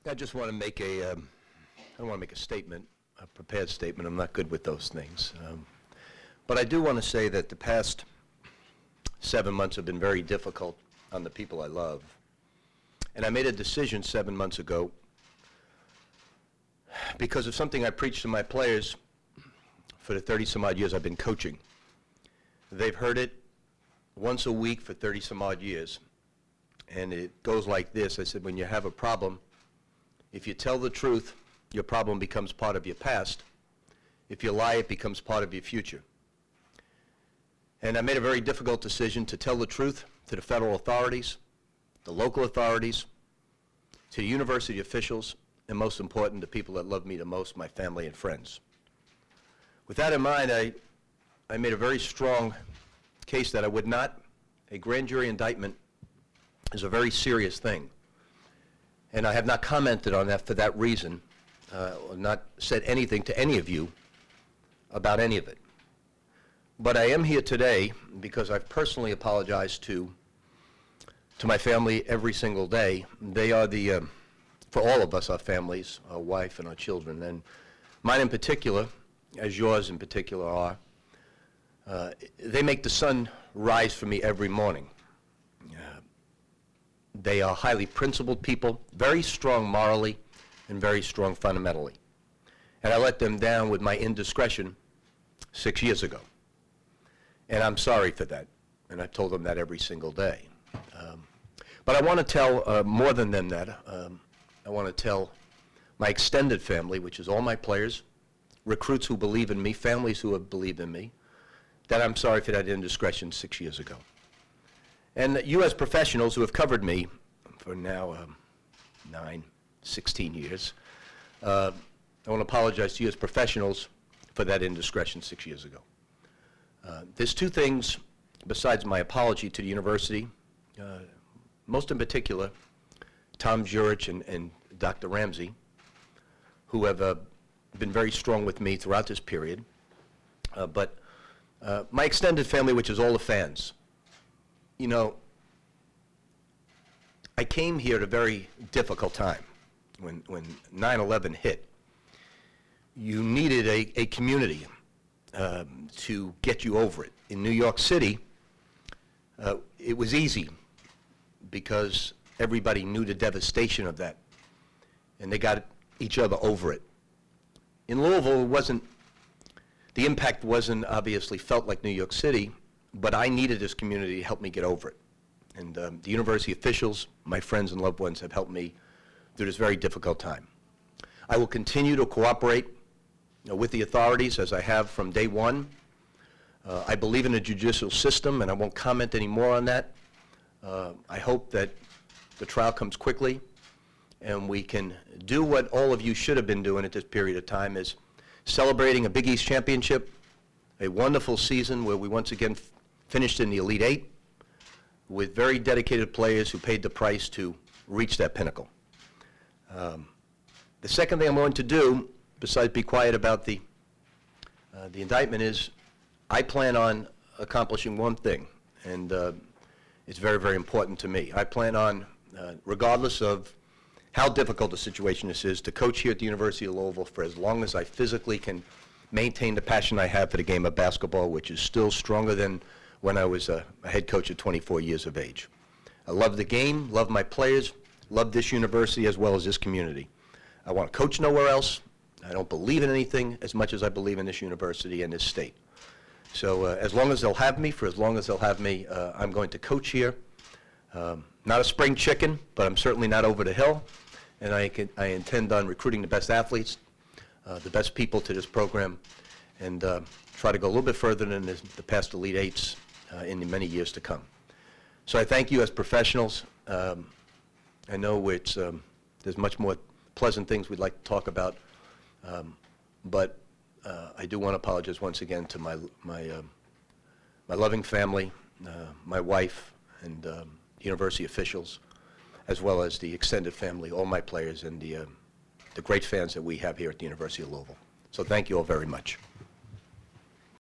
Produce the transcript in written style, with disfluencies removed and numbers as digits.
I just want to make I don't want to make a statement, a prepared statement. I'm not good with those things. But I do want to say that the past 7 months have been very difficult on the people I love. And I made a decision 7 months ago because of something I preached to my players for the 30-some-odd years I've been coaching. They've heard it once a week for 30-some-odd years. And it goes like this. I said, when you have a problem, if you tell the truth, your problem becomes part of your past. If you lie, it becomes part of your future. And I made a very difficult decision to tell the truth to the federal authorities, the local authorities, to the university officials, and most important, the people that love me the most, my family and friends. With that in mind, I made a very strong case that I would not. A grand jury indictment is a very serious thing. And I have not commented on that for that reason, or not said anything to any of you about any of it. But I am here today because I've personally apologized to my family every single day. They are the, for all of us, our families, our wife and our children, and mine in particular, as yours in particular are, they make the sun rise for me every morning. They are highly principled people, very strong morally and very strong fundamentally. And I let them down with my indiscretion 6 years ago. And I'm sorry for that. And I told them that every single day. But I want to tell more than them that. I want to tell my extended family, which is all my players, recruits who believe in me, families who have believed in me, that I'm sorry for that indiscretion 6 years ago. And you as professionals who have covered me for now 16 years, I want to apologize to you as professionals for that indiscretion 6 years ago. There's two things besides my apology to the university, most in particular, Tom Jurich and Dr. Ramsey, who have been very strong with me throughout this period. But my extended family, which is all the fans, you know, I came here at a very difficult time when 9/11 hit. You needed a community to get you over it. In New York City, it was easy because everybody knew the devastation of that, and they got each other over it. In Louisville, the impact wasn't obviously felt like New York City, but I needed this community to help me get over it. And the university officials, my friends and loved ones, have helped me through this very difficult time. I will continue to cooperate with the authorities as I have from day one. I believe in the judicial system, and I won't comment any more on that. I hope that the trial comes quickly, and we can do what all of you should have been doing at this period of time, is celebrating a Big East championship, a wonderful season where we once again finished in the Elite Eight with very dedicated players who paid the price to reach that pinnacle. The second thing I'm going to do, besides be quiet about the indictment, is I plan on accomplishing one thing, and it's very, very important to me. I plan on, regardless of how difficult the situation this is, to coach here at the University of Louisville for as long as I physically can maintain the passion I have for the game of basketball, which is still stronger than when I was a head coach at 24 years of age. I love the game, love my players, love this university as well as this community. I want to coach nowhere else. I don't believe in anything as much as I believe in this university and this state. So as long as they'll have me, for as long as they'll have me, I'm going to coach here. Not a spring chicken, but I'm certainly not over the hill. And I intend on recruiting the best athletes, the best people to this program, and try to go a little bit further than the past Elite Eights in the many years to come. So I thank you as professionals. I know there's much more pleasant things we'd like to talk about, but I do want to apologize once again to my loving family, my wife, and university officials, as well as the extended family, all my players, and the great fans that we have here at the University of Louisville. So thank you all very much.